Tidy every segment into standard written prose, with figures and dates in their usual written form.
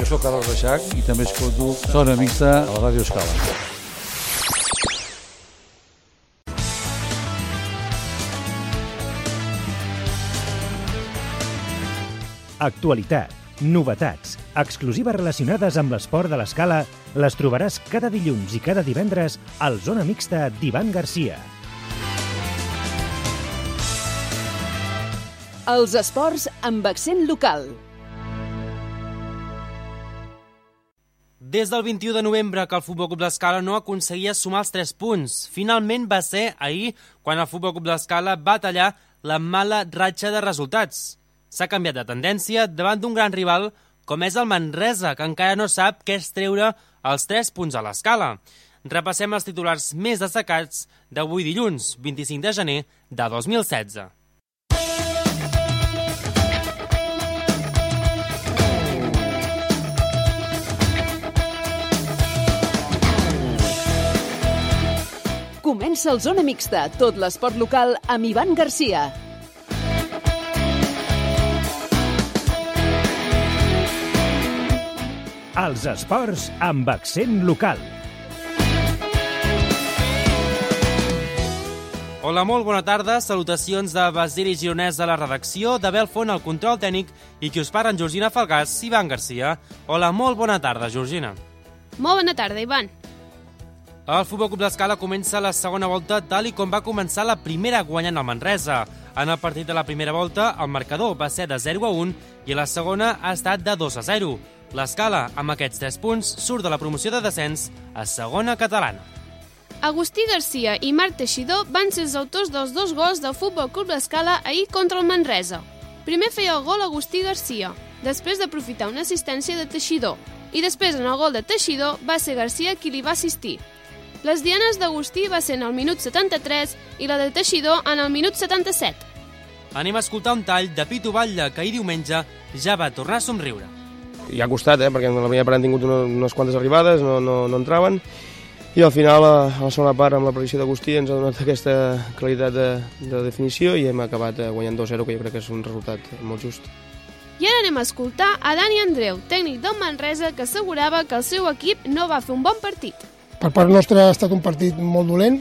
Jo soc Carles Reixac i també escolto Zona Mixta a la Ràdio Escala. Actualitat, novetats, exclusives relacionades amb l'esport de l'Escala les trobaràs cada dilluns i cada divendres al Zona Mixta d'Ivan Garcia. Els esports amb accent local. Des del 21 de novembre que el Futbol Club l'Escala no aconseguia sumar els 3 punts. Finalment va ser ahir quan el Futbol Club l'Escala va tallar la mala ratxa de resultats. S'ha canviat de tendència davant d'un gran rival com és el Manresa, que encara no sap què és treure els 3 punts a l'Escala. Repassem els titulars més destacats d'avui dilluns, 25 de gener de 2016. Comença el Zona Mixta, tot l'esport local amb Ivan Garcia. Els esports amb accent local. Hola, molt bona tarda. Salutacions de Basili Gironès de la redacció, de Belfont al control tècnic i qui us parla en Georgina Falgàs, Ivan Garcia. Hola, molt bona tarda, Georgina. Molt bona tarda, Ivan. El Futbol Club l'Escala comença la segona volta tal i com va començar la primera guanyant el Manresa. En el partit de la primera volta, el marcador va ser de 0-1 i la segona ha estat de 2-0. L'Escala, amb aquests 3 punts, surt de la promoció de descens a segona catalana. Agustí Garcia i Marc Teixidor van ser els autors dels 2 gols del Futbol Club l'Escala ahir contra el Manresa. Primer feia el gol Agustí Garcia, després d'aprofitar una assistència de Teixidor, i després en el gol de Teixidor va ser Garcia qui li va assistir. Les dianes d'Agustí va ser en el minut 73 i la de Teixidor en el minut 77. Anem a escoltar un tall de Pitu Batlle, que ahir diumenge ja va tornar a somriure. I ha costat, perquè en la primera part han tingut unes quantes arribades, no entraven, i al final, a la segona part, amb l'aparició d'Agustí, ens ha donat aquesta claritat de definició i hem acabat guanyant 2-0, que jo crec que és un resultat molt just. I ara anem a escoltar a Dani Andreu, tècnic del Manresa, que assegurava que el seu equip no va fer un bon partit. Per part nostra ha estat un partit molt dolent.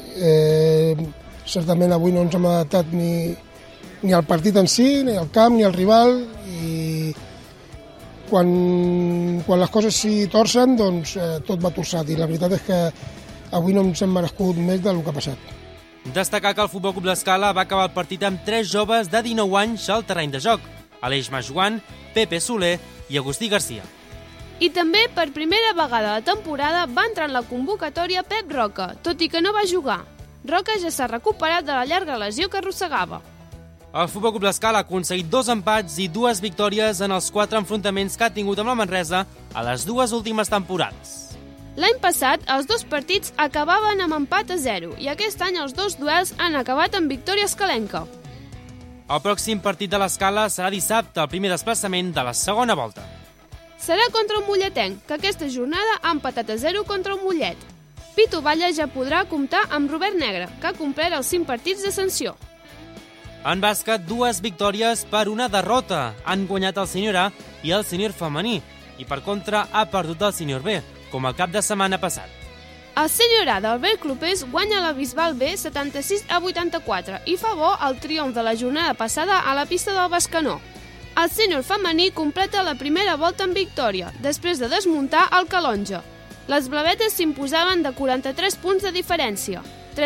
Certament avui no ens hem adaptat ni al partit en si, ni al camp, ni al rival, i quan les coses s'hi torcen, doncs tot va torçat, i la veritat és que avui no ens hem merescut més del que ha passat. Destacar que el Futbol Club l'Escala va acabar el partit amb 3 joves de 19 anys al terreny de joc, Aleix Majuan, Pepe Soler i Agustí Garcia. I també, per primera vegada a la temporada, va entrar en la convocatòria Pep Roca, tot i que no va jugar. Roca ja s'ha recuperat de la llarga lesió que arrossegava. El Futbol Club l'Escala ha aconseguit 2 empats i 2 victòries en els 4 enfrontaments que ha tingut amb la Manresa a les 2 últimes temporades. L'any passat, els 2 partits acabaven amb empat a 0 i aquest any els 2 duels han acabat amb victòria escalenca. El pròxim partit de l'Escala serà dissabte, el primer desplaçament de la segona volta. Serà contra el Molletenc, que aquesta jornada ha empatat a 0 contra el Mollet. Pitu Batlle ja podrà comptar amb Robert Negre, que ha complert els 5 partits de sanció. En bàsquet, 2 victòries per una derrota. Han guanyat el sènior A i el sènior femení, i per contra ha perdut el sènior B, com el cap de setmana passat. El sènior A d'Albert Clopés guanya la Bisbal B 76-84 i fa bo el triomf de la jornada passada a la pista del Bescanó. El sènior femení completa la primera volta en victòria, després de desmuntar el Calonja. Les blavetes s'imposaven de 43 punts de diferència,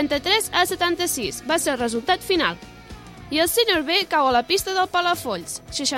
33-76 va ser el resultat final. I el sènior B cau a la pista del Palafolls,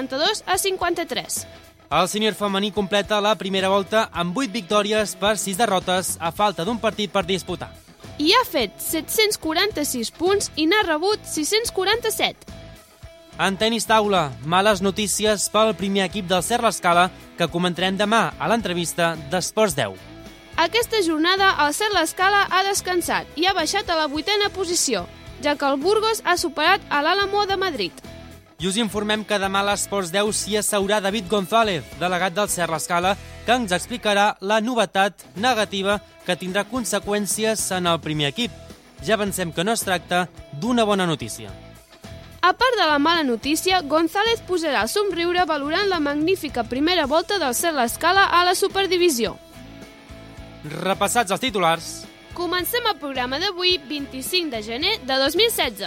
62-53. El sènior femení completa la primera volta amb 8 victòries per 6 derrotes a falta d'un partit per disputar. I ha fet 746 punts i n'ha rebut 647. En tenis taula, males notícies pel primer equip del Cert l'Escala que comentarem demà a l'entrevista d'Esports 10. Aquesta jornada el Cert l'Escala ha descansat i ha baixat a la 8a posició, ja que el Burgos ha superat a l'Álamo de Madrid. I us informem que demà a l'Esports 10 s'hi asseurà David González, delegat del Cert l'Escala, que ens explicarà la novetat negativa que tindrà conseqüències en el primer equip. Ja pensem que no es tracta d'una bona notícia. A part de la mala notícia, González posarà el somriure valorant la magnífica primera volta del Cel Escala a la Superdivisió. Repassats els titulars. Comencem el programa d'avui, 25 de gener de 2016.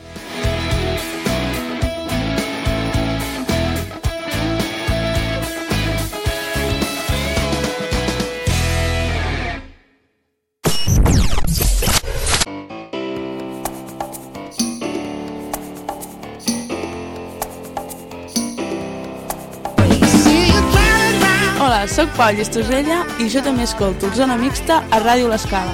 Hola, soc Pau Llistosella i jo també escolto el Zona Mixta a Ràdio L'Escala.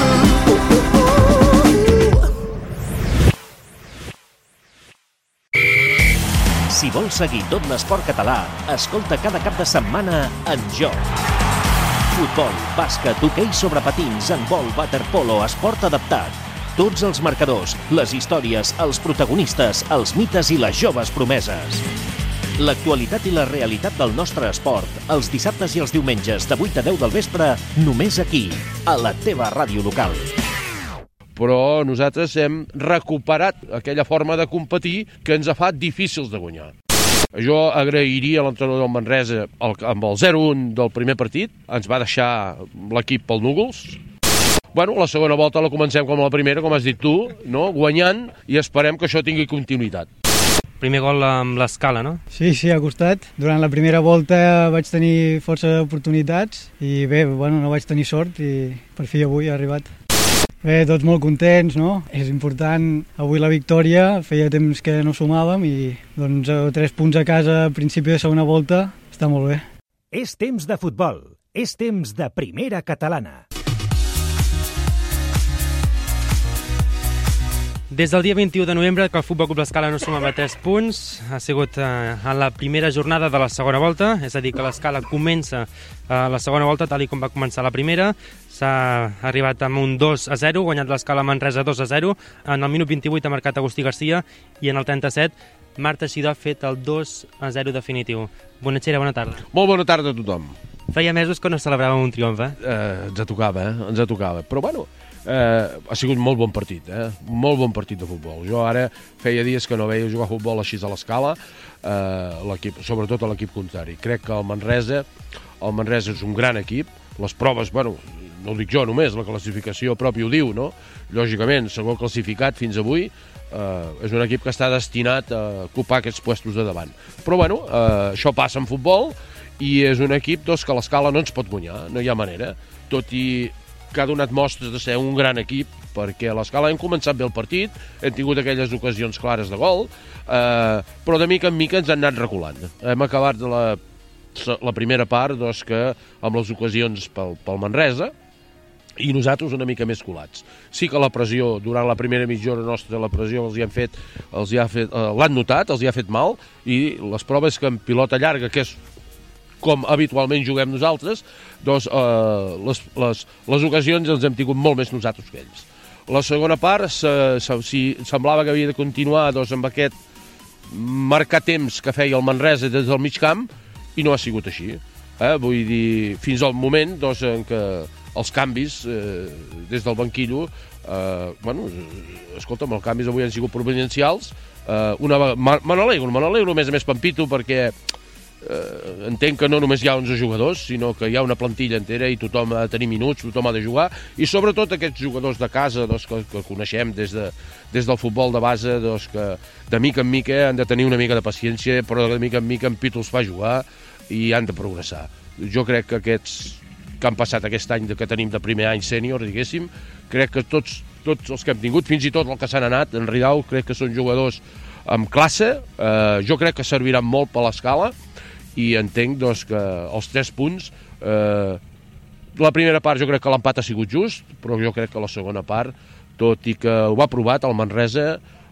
Si vols seguir tot l'esport català, escolta cada cap de setmana En Joc. Futbol, bàsquet, hoquei sobre patins, handbol, waterpolo, esport adaptat. Tots els marcadors, les històries, els protagonistes, els mites i les joves promeses. L'actualitat i la realitat del nostre esport, els dissabtes i els diumenges de 8 a 10 del vespre, només aquí, a la teva ràdio local. Però nosaltres hem recuperat aquella forma de competir que ens ha fet difícils de guanyar. Jo agrairia a l'entrenador del Manresa amb el 0-1 del primer partit, ens va deixar l'equip pel núvols. Bueno, la segona volta la comencem com la primera, com has dit tu, no? Guanyant, i esperem que això tingui continuïtat. Primer gol amb l'Escala, no? Sí, ha costat. Durant la primera volta vaig tenir força oportunitats i bé, no vaig tenir sort i per fi avui ha arribat. Bé, tots molt contents, no? És important avui la victòria, feia temps que no sumàvem i doncs 3 punts a casa a principi de segona volta està molt bé. És temps de futbol, és temps de primera catalana. Des del dia 21 de novembre que el Futbol Club L'Escala no sumava 3 punts, ha sigut a la primera jornada de la segona volta, és a dir, que l'Escala comença la segona volta tal com va començar la primera. S'ha arribat amb un 2-0, guanyat l'Escala Manresa 2-0, en el minut 28 ha marcat Agustí Garcia i en el 37 Marta Xidó ha fet el 2-0 definitiu. Bonatxera, bona tarda. Molt bona tarda a tothom. Feia mesos que no celebràvem un triomf, Ens ha tocava, però bueno, ha sigut molt bon partit, molt bon partit de futbol. Jo ara feia dies que no veia jugar a futbol així a l'Escala, sobretot a l'equip contrari. Crec que el Manresa és un gran equip, les proves, no ho dic jo només, la classificació propi ho diu, no? Lògicament, segon classificat fins avui, és un equip que està destinat a ocupar aquests puestos de davant. Però bueno, això passa en futbol i és un equip que l'Escala no ens pot guanyar, no hi ha manera, tot i que ha donat mostres de ser un gran equip, perquè a l'Escala hem començat bé el partit, hem tingut aquelles ocasions clares de gol, però de mica en mica ens han anat reculant. Hem acabat la primera part que amb les ocasions pel Manresa, i nosaltres una mica més colats. Sí que la pressió, durant la primera mitja hora nostra, la pressió l'han notat, els hi ha fet mal, i les proves que en pilota llarga, que és com habitualment juguem nosaltres, les ocasions els hem tingut molt més nosaltres que ells. La segona part semblava que havia de continuar amb aquest marcar temps que feia el Manresa des del mig camp, i no ha sigut així. Vull dir, fins al moment en què els canvis des del banquillo, escolta'm, els canvis avui han sigut providencials. Me n'alegro, a més Pampito, perquè entenc que no només hi ha 11 jugadors, sinó que hi ha una plantilla entera i tothom ha de tenir minuts, tothom ha de jugar, i sobretot aquests jugadors de casa que coneixem des del futbol de base, que de mica en mica han de tenir una mica de paciència, però de mica en mica en Pito els fa jugar i han de progressar. Jo crec que aquests que han passat aquest any que tenim de primer any sènior, diguéssim, crec que tots els que hem tingut, fins i tot els que s'han anat, en Ridau, crec que són jugadors amb classe, jo crec que serviran molt per l'Escala, i entenc que els 3 punts, la primera part jo crec que l'empat ha sigut just, però jo crec que la segona part, tot i que ho ha provat el Manresa,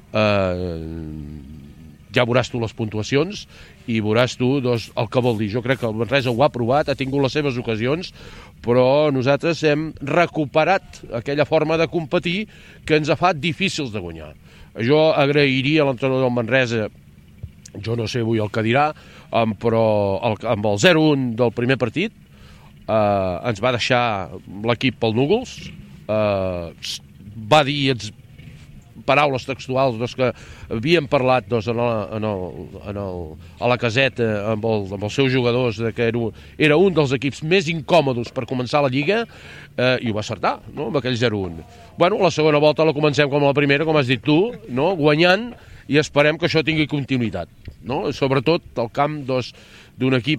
ja veuràs tu les puntuacions i veuràs tu el que vol dir. Jo crec que el Manresa ho ha provat, ha tingut les seves ocasions, però nosaltres hem recuperat aquella forma de competir que ens ha fet difícils de guanyar. Jo agrairia a l'entrenador del Manresa, jo no sé avui el que dirà, però amb el 0-1 del primer partit ens va deixar l'equip pel núvols, va dir paraules textuals que havien parlat a la caseta amb els seus jugadors que era un dels equips més incòmodos per començar la Lliga, i ho va acertar, no?, amb aquell 0-1. Bueno, la segona volta la comencem com la primera, com has dit tu, no?, guanyant, i esperem que això tingui continuïtat, no?, sobretot al camp d'un equip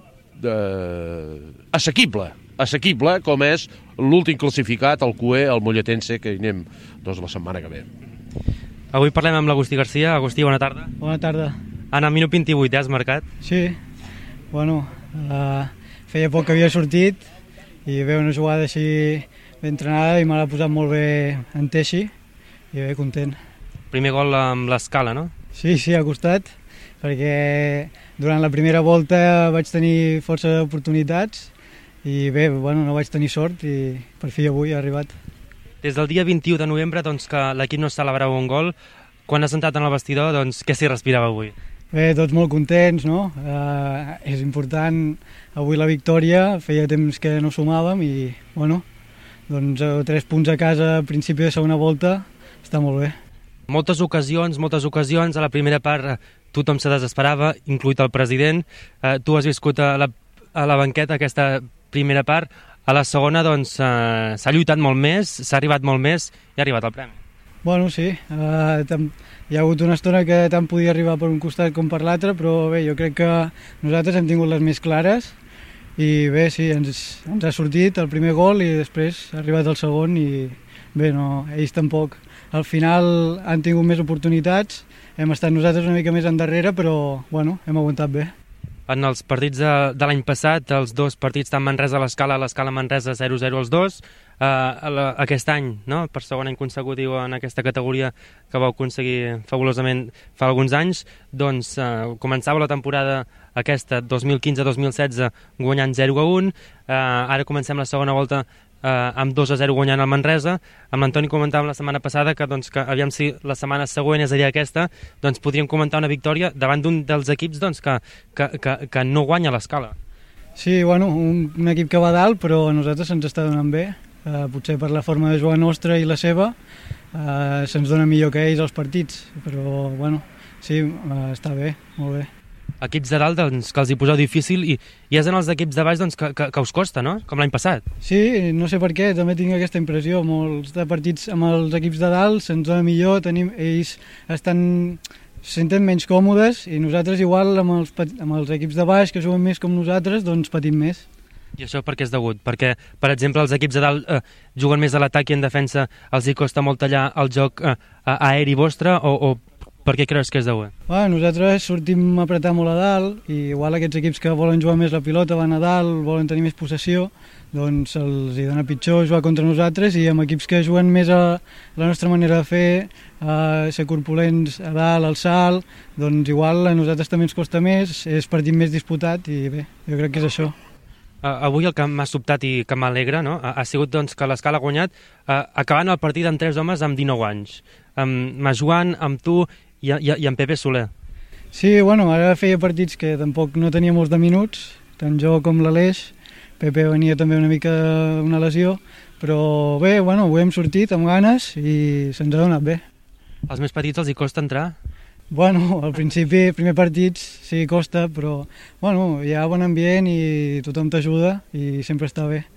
assequible, com és l'últim classificat, el CUE, el Molletense, que hi anem la setmana que ve. Avui parlem amb l'Agustí Garcia. Agustí, bona tarda. Bona tarda. Anna, minut 28, has marcat? Sí, bueno, feia poc que havia sortit i ve una jugada així ben entrenada i me l'ha posat molt bé en Teixi i bé, content. Primer gol amb l'Escala, no? Sí, ha costat, perquè durant la primera volta vaig tenir força oportunitats i bé, bueno, no vaig tenir sort i per fi avui ha arribat. Des del dia 21 de novembre, doncs, que l'equip no celebrava un gol, quan has entrat en el vestidor, doncs, què s'hi respirava avui? Bé, tots molt contents, no? És important avui la victòria, feia temps que no sumàvem i, bueno, doncs 3 punts a casa a principi de segona volta, està molt bé. Moltes ocasions, a la primera part tothom se desesperava, inclús el president. Tu has viscut a la banqueta aquesta primera part, a la segona doncs s'ha lluitat molt més, s'ha arribat molt més i ha arribat el premi. Bueno, sí, hi ha hagut una estona que tant podia arribar per un costat com per l'altre, però bé, jo crec que nosaltres hem tingut les més clares i bé, sí, ens ha sortit el primer gol i després ha arribat el segon i bé, no, ells tampoc. Al final han tingut més oportunitats, hem estat nosaltres una mica més endarrere, però bueno, hem aguantat bé. En els partits de l'any passat, els dos partits, tant Manresa-Manresa 0-0 els dos, aquest any, no?, per segon any consecutiu en aquesta categoria que vau aconseguir fabulosament fa alguns anys, doncs començava la temporada aquesta 2015-2016 guanyant 0-1, ara comencem la segona volta amb 2-0 guanyant el Manresa. Amb l'Antoni comentàvem la setmana passada que aviam si la setmana següent, és a dir aquesta, doncs podríem comentar una victòria davant d'un dels equips que no guanya l'Escala. Sí, bueno, un equip que va dalt, però a nosaltres se'ns està donant bé. Potser per la forma de jugar nostra i la seva se'ns dona millor que ells els partits, però bueno, sí, està bé, molt bé. Equips de dalt doncs, que els hi poseu difícil i és en els equips de baix doncs, que us costa, no?, com l'any passat. Sí, no sé per què, també tinc aquesta impressió. Molts de partits amb els equips de dalt se'ns dona millor, ells se senten menys còmodes i nosaltres igual amb els equips de baix que juguen més com nosaltres doncs patim més. I això per què és degut? Perquè, per exemple, els equips de dalt juguen més a l'atac i en defensa els hi costa molt tallar el joc aeri vostre o per què creus que és degut? Nosaltres sortim a apretar molt a dalt i igual aquests equips que volen jugar més la pilota van a dalt, volen tenir més possessió, doncs els hi dona pitjor jugar contra nosaltres i amb equips que juguen més a la nostra manera de fer, ser corpulents a dalt, al salt, doncs igual a nosaltres també ens costa més, és partit més disputat i bé, jo crec que és això. Avui el que m'ha sobtat i que m'alegra, no?, ha sigut doncs, que l'Escala ha guanyat acabant el partit amb 3 homes amb 19 anys. Amb Joan, amb tu i amb Pepe Soler. Sí, bueno, ara feia partits que tampoc no tenia molts de minuts, tant jo com l'Aleix. Pepe venia també una mica una lesió, però bé, bueno, avui hem sortit amb ganes i se'ns ha donat bé. Els més petits els hi costa entrar? Bueno, al principi, primer partits, sí, costa, però bueno, hi ha bon ambient i tothom t'ajuda i sempre està bé.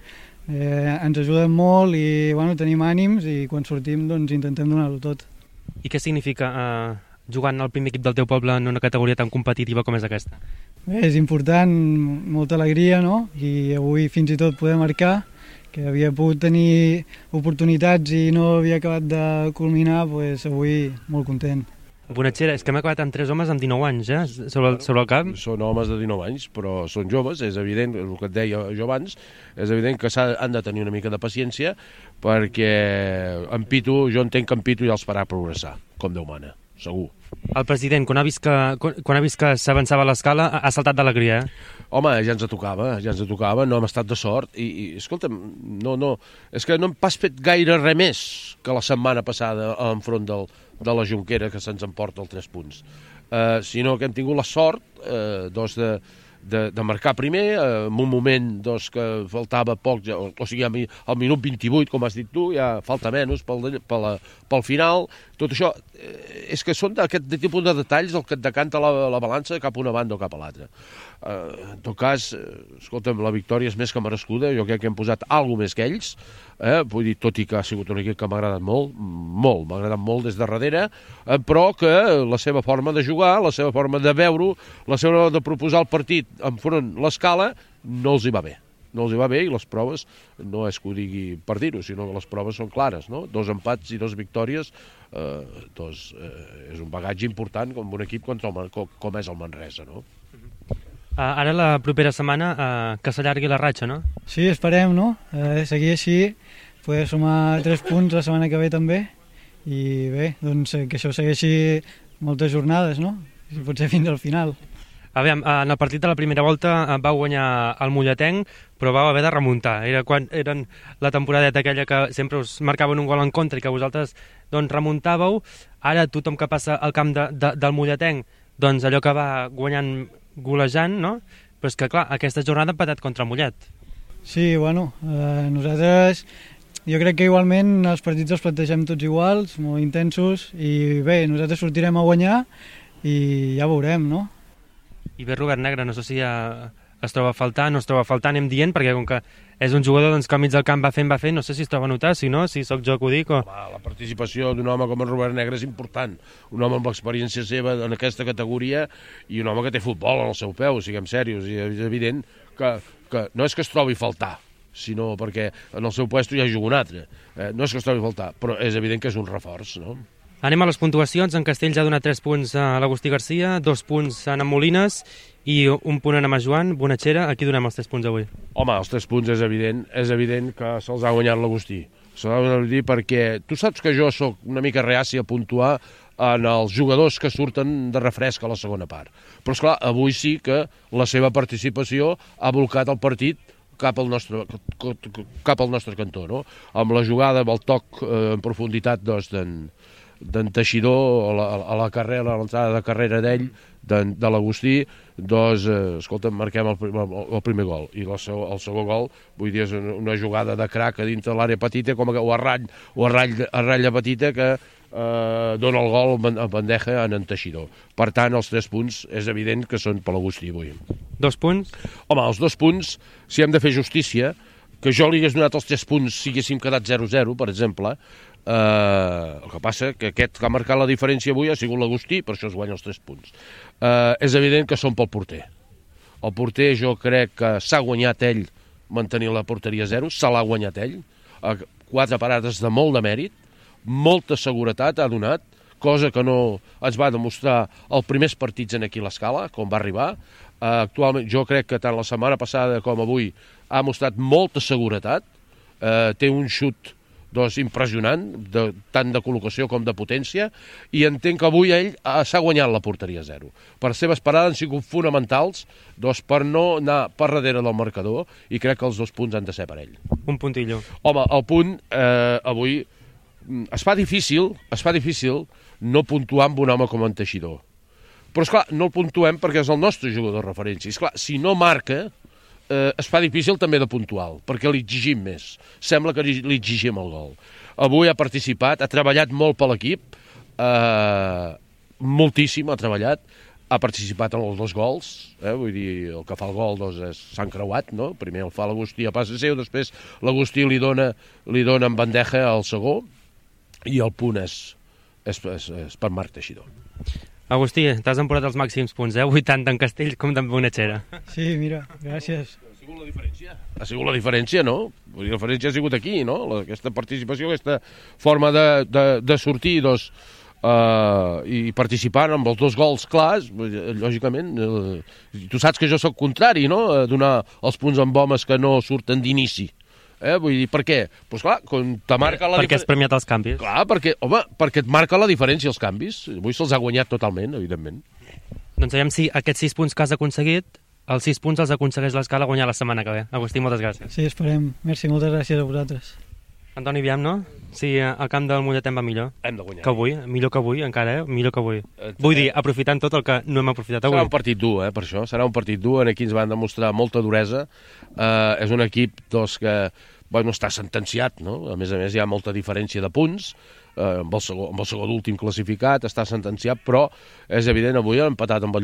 Ens ajuden molt i bueno, tenim ànims i quan sortim doncs intentem donar-ho tot. I què significa jugant al primer equip del teu poble en una categoria tan competitiva com és aquesta? Bé, és important, molta alegria, no? I avui fins i tot poder marcar, que havia pogut tenir oportunitats i no havia acabat de culminar, doncs avui molt content. Bonatxera, és que hem acabat amb 3 homes amb 19 anys, sobre el camp. Són homes de 19 anys, però són joves, és evident, el que et deia jo abans, és evident que han de tenir una mica de paciència, perquè en Pitu, jo entenc que en Pitu ja els farà progressar, com Déu mana, segur. El president, quan ha vist que s'avançava l'Escala, ha saltat d'alegria, Home, ja ens tocava, no hem estat de sort, i escolta'm, no, és que no hem pas fet gaire res més que la setmana passada enfront de la Jonquera, que se'ns emporta els 3 punts, sinó que hem tingut la sort de marcar primer, en un moment doncs, que faltava poc, o sigui, al minut 28, com has dit tu, ja falta menys pel final. Tot això és que són d'aquest tipus de detalls el que et decanta la balança cap a una banda o cap a l'altra. En tot cas, escolta'm, la victòria és més que merescuda, jo crec que hem posat alguna més que ells, vull dir, tot i que ha sigut un equip que m'ha agradat molt, m'ha agradat molt des de darrere, però que la seva forma de jugar, la seva forma de veure-ho, la seva forma de proposar el partit enfront l'escala, no els hi va bé. No els hi va bé i les proves, no és que ho digui per dir-ho, sinó que les proves són clares, no? 2 empats i 2 victòries, és un bagatge important com un equip com és el Manresa, no? Ara la propera setmana que s'allargui la ratxa, no? Sí, esperem, no? Seguir així, poder sumar 3 punts la setmana que ve també, i bé, doncs que això segueixi moltes jornades, no? Si pot ser fins al final. Aviam, en el partit de la primera volta va guanyar el Molletenc, però vau haver de remuntar. Eren la temporadeta aquella que sempre us marcaven un gol en contra i que vosaltres doncs, remuntàveu. Ara tothom que passa al camp del Molletenc, doncs allò que va guanyant golejant, no? Però és que, clar, aquesta jornada ha empatat contra el Mollet. Sí, bueno, nosaltres... Jo crec que igualment els partits els plantegem tots iguals, molt intensos, i bé, nosaltres sortirem a guanyar i ja veurem, no? I bé, Robert Negre, no sé si ja es troba a faltar, no es troba a faltar, anem dient, perquè com que és un jugador doncs, que al mig del camp va fent, no sé si es troba a notar, si no, si sóc jo que ho dic o... La participació d'un home com en Robert Negre és important, un home amb l'experiència seva en aquesta categoria i un home que té futbol en el seu peu, siguem serios, i és evident que no és que es trobi a faltar, sinó perquè en el seu puesto ja hi juga un altre, no és que es trobi a faltar, però és evident que és un reforç, no? Anem a les puntuacions. En Castells ha donat 3 punts a l'Agustí Garcia, 2 punts a en Molines i 1 punt a en Joan Bonatxera. A qui donem els 3 punts avui? Home, els 3 punts és evident que se'ls ha guanyat l'Agustí. Se'ls ha guanyat l'Agustí perquè tu saps que jo sóc una mica reaci a puntuar en els jugadors que surten de refresc a la segona part. Però, esclar, avui sí que la seva participació ha volcat el partit cap al nostre cantó, no? Amb la jugada, amb el toc en profunditat d'en Teixidor a la carrera, a l'entrada de carrera d'ell, de l'Agustí, doncs, escolta, marquem el primer gol. I el segon gol, vull dir, és una jugada de crac a dintre l'àrea petita, o a ratlla petita, que dona el gol a bandeja en Teixidor. Per tant, els 3 punts és evident que són per l'Agustí avui. 2 punts? Home, els 2 punts, si hem de fer justícia, que jo li hagués donat els 3 punts si haguéssim quedat 0-0, per exemple. El que passa que aquest que ha marcat la diferència avui ha sigut l'Agustí, per això es guanya els 3 punts. És evident que són pel porter. El porter jo crec que s'ha guanyat ell mantenir la porteria 0, se l'ha guanyat ell, 4 parades de molt de mèrit, molta seguretat ha donat, cosa que no ens va demostrar els primers partits en aquí a l'Escala, com va arribar. Actualment jo crec que tant la setmana passada com avui ha mostrat molta seguretat, té un xut impressionant, tant de col·locació com de potència, i entenc que avui ell s'ha guanyat la porteria 0. Per les seves parades han sigut fonamentals per no anar per darrere del marcador, i crec que els 2 punts han de ser per ell. Un puntillo. Home, el punt avui es fa difícil no puntuar amb un home com en Teixidor. Però, esclar, no el puntuem perquè és el nostre jugador de referència. Esclar, si no marca, es fa difícil també de puntual, perquè li exigim més. Sembla que li exigim el gol. Avui ha participat, ha treballat molt per l'equip, moltíssim ha treballat, ha participat en els 2 gols, vull dir, el que fa el gol s'han creuat, no? Primer el fa l'Agustí a passe seu, després l'Agustí li dona en bandeja al segon, i el punt és per Marc Teixidor. Agustí, t'has emportat els màxims punts, 80 en Castells com d'en Bonatxera. Sí, mira, gràcies. Ha sigut la diferència. Ha sigut la diferència, no? La diferència ha sigut aquí, no? Aquesta participació, aquesta forma de sortir, i participant amb els 2 gols clars, lògicament, tu saps que jo sóc contrari, no?, a donar els punts amb homes que no surten d'inici. Vull dir, per què? Doncs clar, quan te marca la perquè has premiat els canvis. Clar, perquè et marca la diferència els canvis. Avui se'ls ha guanyat totalment, evidentment. Doncs veiem si aquests 6 punts que has aconseguit, els 6 punts els aconsegueix l'Escala guanyar la setmana que ve. Agustí, moltes gràcies. Sí, esperem. Merci, moltes gràcies a vosaltres. Antoni, aviam, no? Si el camp del Mollet va millor. Hem de guanyar. Que avui, millor que avui, encara, millor que avui. Vull dir, aprofitant tot el que no hem aprofitat avui. Serà un partit dur, per això. Serà un partit dur. Aquí ens van demostrar molta duresa. És un equip que està sentenciat, no? A més, hi ha molta diferència de punts. Amb el segon últim classificat està sentenciat, però és evident, avui han empatat amb el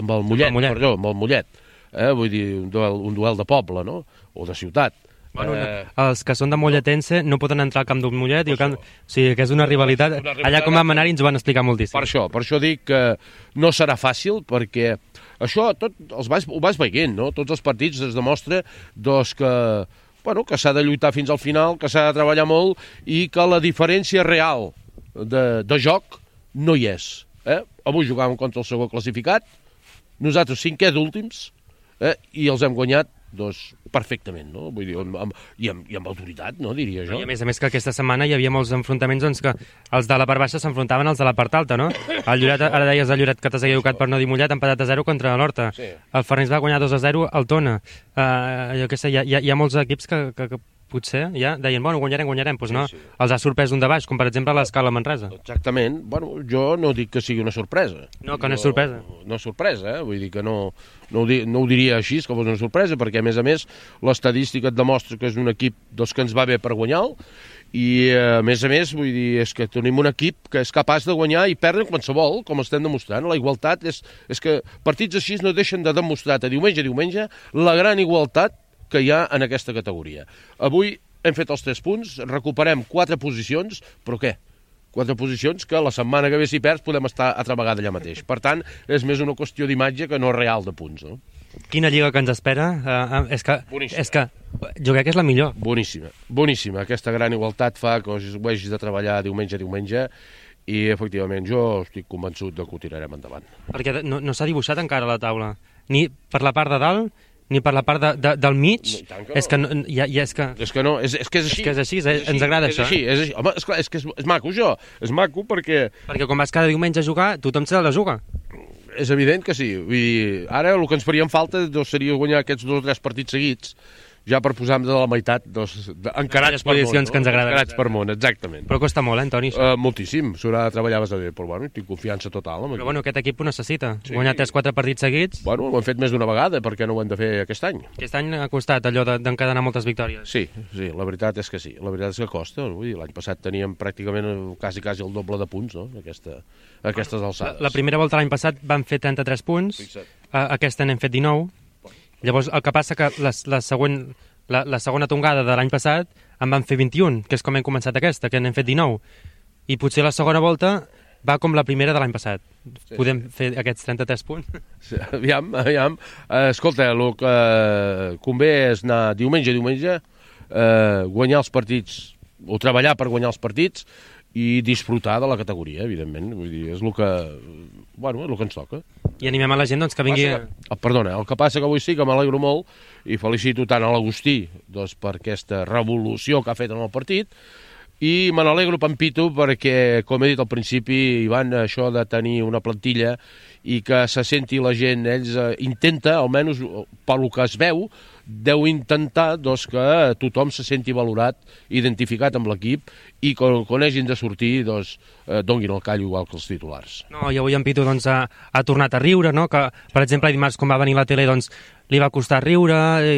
Mollet. Vull dir, un duel de poble, no? O de ciutat. Bueno, els que són de Molletense no poden entrar al camp d'un Mollet i el camp... O sigui, que és una rivalitat. Allà com vam anar i ens ho van explicar moltíssim. Per això dic que no serà fàcil, perquè això tot ho vas veient, no? Tots els partits es demostra que s'ha de lluitar fins al final, que s'ha de treballar molt i que la diferència real de joc no hi és. Avui jugàvem contra el segon classificat, nosaltres 5è d'últims, i els hem guanyat perfectament, no? Vull dir, i amb autoritat, no, diria jo. I a més que aquesta setmana hi havia molts enfrontaments doncs, que els de la part baixa s'enfrontaven als de la part alta, no? El Lloret, ara deies el Lloret que t'has equivocat per no dir Mollet, empatat a 0 contra l'Horta. Sí. El Farners va guanyar 2-0 al Tona. Jo què sé, hi ha molts equips que potser ja deien, bueno, guanyarem, doncs no. Sí. Els ha sorprès un de baix, com per exemple l'Escala Manresa. Exactament. Bueno, jo no dic que sigui una sorpresa. No, que no és sorpresa. No és sorpresa, Vull dir que no ho diria així, que fos una sorpresa, perquè a més, l'estadística et demostra que és un equip que ens va bé per guanyar, i a més, vull dir, és que tenim un equip que és capaç de guanyar i perdre qualsevol, com estem demostrant. La igualtat és que partits així no deixen de demostrar de diumenge a diumenge la gran igualtat que hi ha en aquesta categoria. Avui hem fet els 3 punts, recuperem 4 posicions, però què? 4 posicions que la setmana que ve si perds podem estar altra vegada allà mateix. Per tant, és més una qüestió d'imatge que no real de punts, no? Quina lliga que ens espera? És que jo crec que és la millor. Boníssima. Aquesta gran igualtat fa que ho hagis de treballar diumenge a diumenge i, efectivament, jo estic convençut que ho tirarem endavant. Perquè no s'ha dibuixat encara la taula, ni per la part de dalt, ni per la part del mig. No. És que no. És que és així. Ens agrada això. És així. Home, esclar, és maco, això. És maco perquè quan vas cada diumenge a jugar, tothom se la juga. És evident que sí. Vull dir, ara el que ens faríem falta seria guanyar aquests 2 o 3 partits seguits, ja per posar-nos de la meitat, encarats per món. Que ens agraden. Encarats per món, exactament. Però costa molt, Antoni? Moltíssim. S'haurà de treballar bastant bé, però bueno, tinc confiança total. Però bueno, aquest equip ho necessita. Guanyar 3-4 partits seguits. Bueno, ho hem fet més d'una vegada, perquè no ho hem de fer aquest any. Aquest any ha costat allò d'encadenar moltes victòries. Sí, la veritat és que sí. La veritat és que costa. Vull dir, l'any passat teníem pràcticament quasi el doble de punts, no?, aquestes alçades. La primera volta l'any passat van fer 33 punts, aquest any hem fet 19. Llavors, el que passa que la segona tongada de l'any passat en van fer 21, que és com hem començat aquesta, que n'hem fet 19. I potser la segona volta va com la primera de l'any passat. Podem fer aquests 33 punts? Sí, aviam. Escolta, el que convé és anar diumenge a diumenge, guanyar els partits, o treballar per guanyar els partits, i disfrutar de la categoria, evidentment. Vull dir, és el que ens toca. I animem a la gent que vingui... Perdona, el que passa que avui sí que m'alegro molt i felicito tant a l'Agustí per aquesta revolució que ha fet en el partit, i me n'alegro, Pampito, perquè, com he dit al principi, Ivan, això de tenir una plantilla i que se senti la gent, ells intenta, almenys pel que es veu, deu intentar que tothom se senti valorat, identificat amb l'equip, i quan hagin de sortir donguin el call igual que els titulars. No, i avui en Pitu ha tornat a riure, no? Que, per exemple, dimarts quan va venir a la tele li va costar riure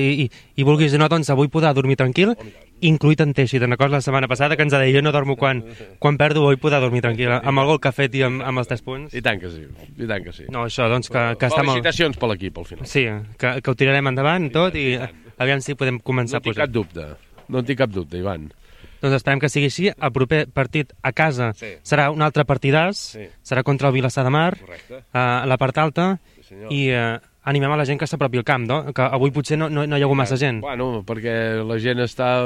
i vulguis o no, avui podrà dormir tranquil, incluït en Teixi, una cosa la setmana passada que ens ha dit, jo no dormo quan perdo, avui podrà dormir tranquil, amb el gol que ha fet i amb els 3 punts. I tant que sí. No, això, que està molt... Felicitacions per l'equip, al final. Sí, que ho tirarem endavant tot i aviam si podem començar a pujar. No en tinc cap dubte, Ivan. Doncs esperem que sigui així. El proper partit a casa serà un altre partidàs, serà contra el Vilassar de Mar, a la part alta, i animem a la gent que s'apropi al camp, no? Que avui potser no hi ha hagut massa gent. Bueno, perquè la gent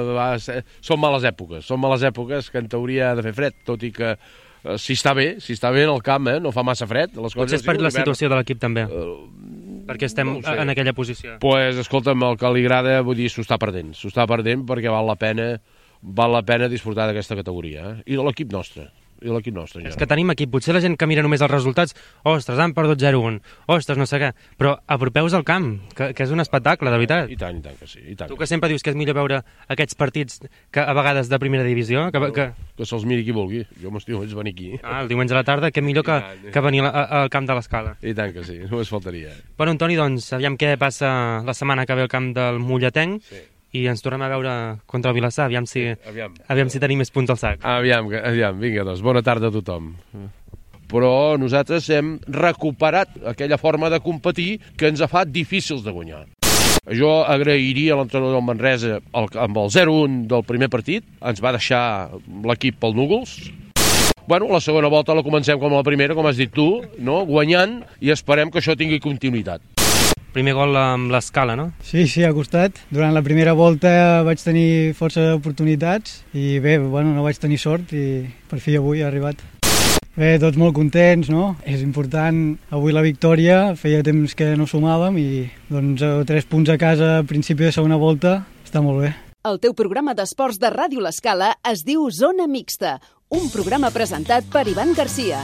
són males èpoques que en teoria ha de fer fred, tot i que si està bé en el camp, no fa massa fred. Potser és per la situació de l'equip també, perquè estem en aquella posició. Doncs escolta'm, el que li agrada, vull dir, s'ho està perdent perquè val la pena disfrutar d'aquesta categoria, i de l'equip nostre. i l'equip nostre. És que tenim equip, potser la gent que mira només els resultats, ostres, han perdut 0-1, ostres, no sé què, però apropeu-vos al camp, que és un espectacle, de veritat. I tant que sí. I tant. Tu que sempre dius que és millor veure aquests partits que a vegades de primera divisió, que se'ls miri qui vulgui, jo m'estimo més venir aquí. El diumenge a la tarda, què millor que venir al camp de l'Escala. I tant que sí, només faltaria. Bueno, Antoni, doncs, aviam què passa la setmana que ve al camp del Molletenc, i ens tornem a veure contra el Vilassar, aviam si tenim més punts al sac. Aviam, vinga, doncs, bona tarda a tothom. Però nosaltres hem recuperat aquella forma de competir que ens ha fet difícils de guanyar. Jo agrairia a l'entrenador del Manresa amb el 0-1 del primer partit, ens va deixar l'equip pel núvols. Bueno, la segona volta la comencem com la primera, com has dit tu, no? Guanyant, i esperem que això tingui continuïtat. Primer gol amb l'Escala, no? Sí, ha costat. Durant la primera volta vaig tenir força oportunitats i bé, no vaig tenir sort i per fi avui ha arribat. Bé, tots molt contents, no? És important avui la victòria, feia temps que no sumàvem i doncs 3 punts a casa a principi de segona volta està molt bé. El teu programa d'esports de Ràdio L'Escala es diu Zona Mixta, un programa presentat per Ivan Garcia.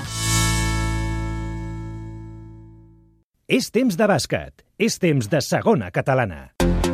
És temps de bàsquet, és temps de segona catalana.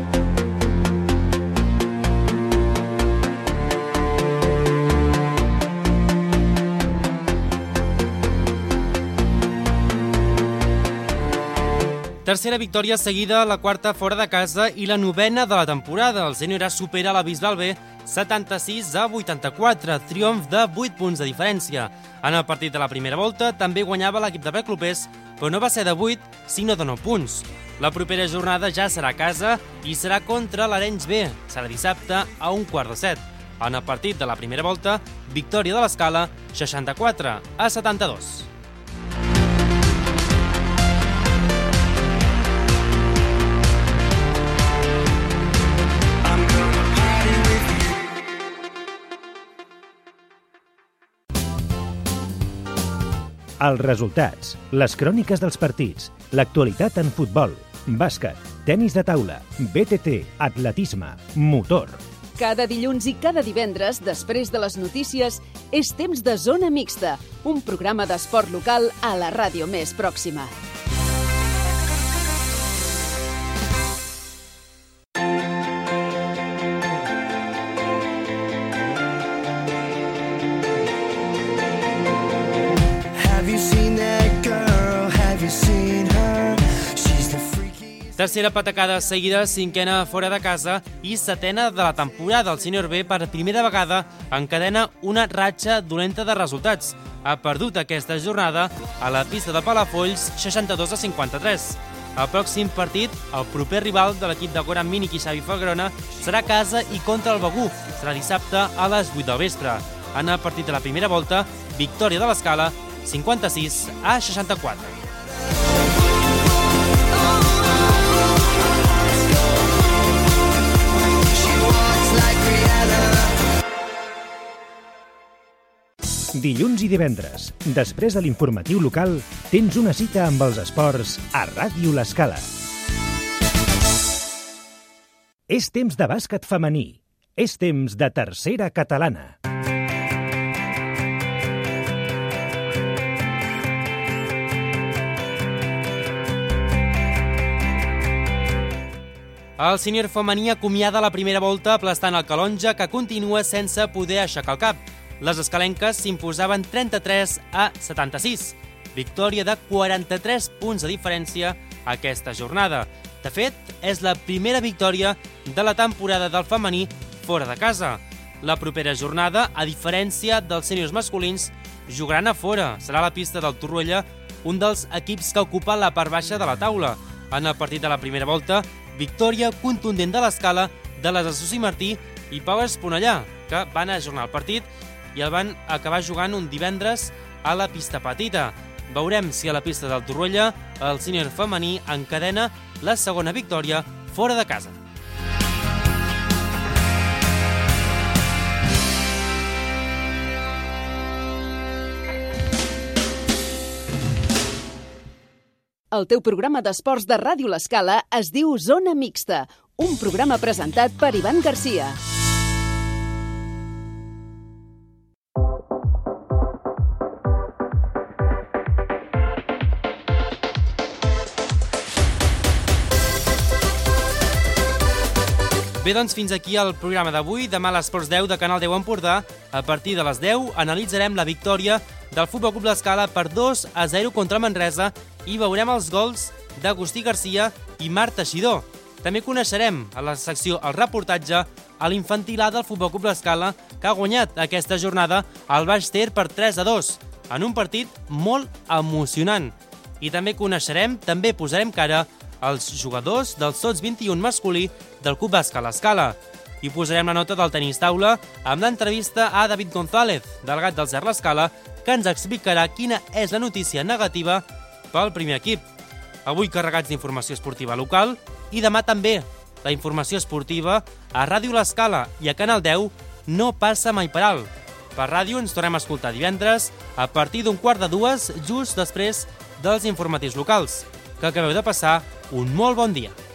Tercera victòria seguida, la quarta fora de casa i la novena de la temporada. El Sènior A supera la Bisbal B 76-84, triomf de 8 punts de diferència. En el partit de la primera volta també guanyava l'equip de Preclopers, però no va ser de 8, sinó de 9 punts. La propera jornada ja serà a casa i serà contra l'Arenys B. Serà dissabte a 6:15. En el partit de la primera volta, victòria de l'Escala 64-72. Els resultats, les cròniques dels partits, l'actualitat en futbol, bàsquet, tenis de taula, BTT, atletisme, motor. Cada dilluns i cada divendres, després de les notícies, és temps de Zona Mixta, un programa d'esport local a la ràdio més pròxima. Tercera patacada seguida, cinquena fora de casa i setena de la temporada. El Sènior B per primera vegada encadena una ratxa dolenta de resultats. Ha perdut aquesta jornada a la pista de Palafolls 62-53. El pròxim partit, el proper rival de l'equip de Goran Mínic i Xavi Fagrona, serà a casa i contra el Begú. Serà dissabte a les 8 del vespre. En el partit de la primera volta, victòria de l'Escala 56-64. Dilluns i divendres, després de l'informatiu local, tens una cita amb els esports a Ràdio L'Escala. És temps de bàsquet femení. És temps de tercera catalana. El Sènior femení acomiada la primera volta aplastant el Calonja, que continua sense poder aixecar el cap. Les escalenques s'imposaven 33-76. Victòria de 43 punts de diferència aquesta jornada. De fet, és la primera victòria de la temporada del femení fora de casa. La propera jornada, a diferència dels sèniors masculins, jugaran a fora. Serà a la pista del Torroella, un dels equips que ocupa la part baixa de la taula. En el partit de la primera volta, victòria contundent de l'Escala, de les Associ Martí i Pau Esponellà, que van ajornar el partit i el van acabar jugant un divendres a la pista petita. Veurem si a la pista del Torroella el sènior femení encadena la segona victòria fora de casa. El teu programa d'esports de Ràdio L'Escala es diu Zona Mixta, un programa presentat per Ivan Garcia. Bé, doncs fins aquí el programa d'avui. Demà a l'Esports 10 de Canal 10 Empordà, a partir de les 10, analitzarem la victòria del Futbol Club L'Escala per 2-0 contra Manresa i veurem els gols d'Agustí Garcia i Marc Teixidor. També coneixerem a la secció El Reportatge a l'infantil A del Futbol Club L'Escala, que ha guanyat aquesta jornada al Baix Ter per 3-2, en un partit molt emocionant. I també coneixerem, també posarem cara als jugadors del Sots 21 masculí del Club Bàsquet L'Escala. I posarem la nota del tenis taula amb l'entrevista a David González, delegat del Zer L'Escala, que ens explicarà quina és la notícia negativa pel primer equip. Avui carregats d'informació esportiva local i demà també la informació esportiva a Ràdio L'Escala i a Canal 10 no passa mai per alt. Per ràdio ens tornem a escoltar divendres a partir d'un 1:45, just després dels informatius locals. Que acabeu de passar un molt bon dia.